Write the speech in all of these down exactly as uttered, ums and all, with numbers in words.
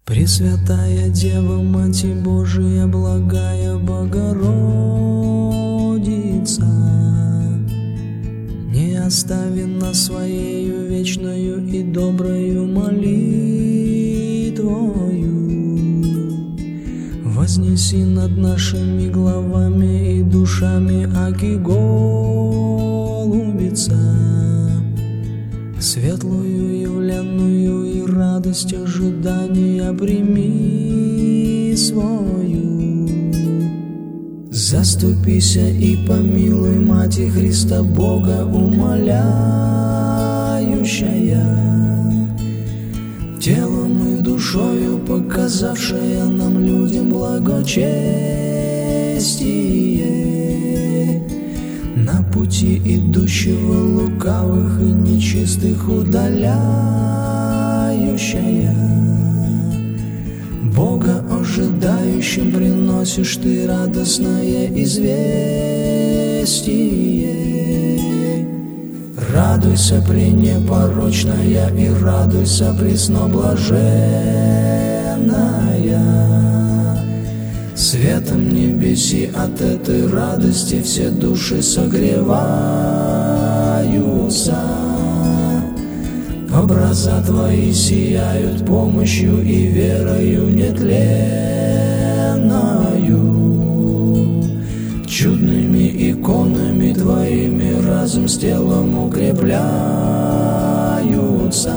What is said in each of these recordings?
Пресвятая Дева, Мать Божия, благая Богородица, не остави нас Своею вечною и доброю молитвою. Вознеси над нашими главами и душами, аки голубица, светлую явленную и радость ожидания прими свою. Заступися и помилуй, Мати Христа Бога умоляющая, телом и душою показавшая нам людям благочестие, на пути идущего лукавых и нечистых удаляющая. Бога ожидающим приносишь ты радостное известие. Радуйся, пренепорочная, и радуйся, пресноблаженная. Светом небеси от этой радости все души согреваются. Образа Твои сияют помощью и верою нетленною. Чудными иконами Твоими разум с телом укрепляются.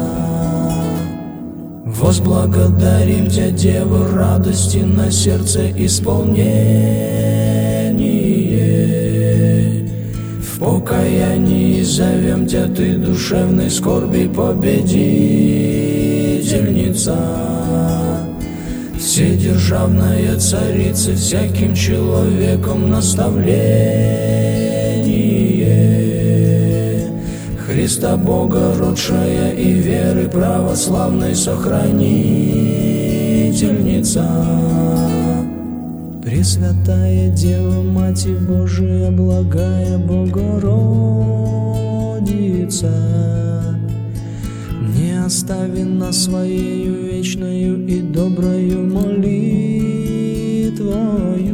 Возблагодарим Тя, Дева, радости на сердце исполнение. В покаянии зовем Тя, Ты душевной скорби победительница. Вседержавная Царица, всяким человеком наставление. Христа Бога родшая и веры православной сохранительница. Пресвятая Дева, Мать Божия, благая Богородица, не остави нас Своею вечною и доброю молитвою.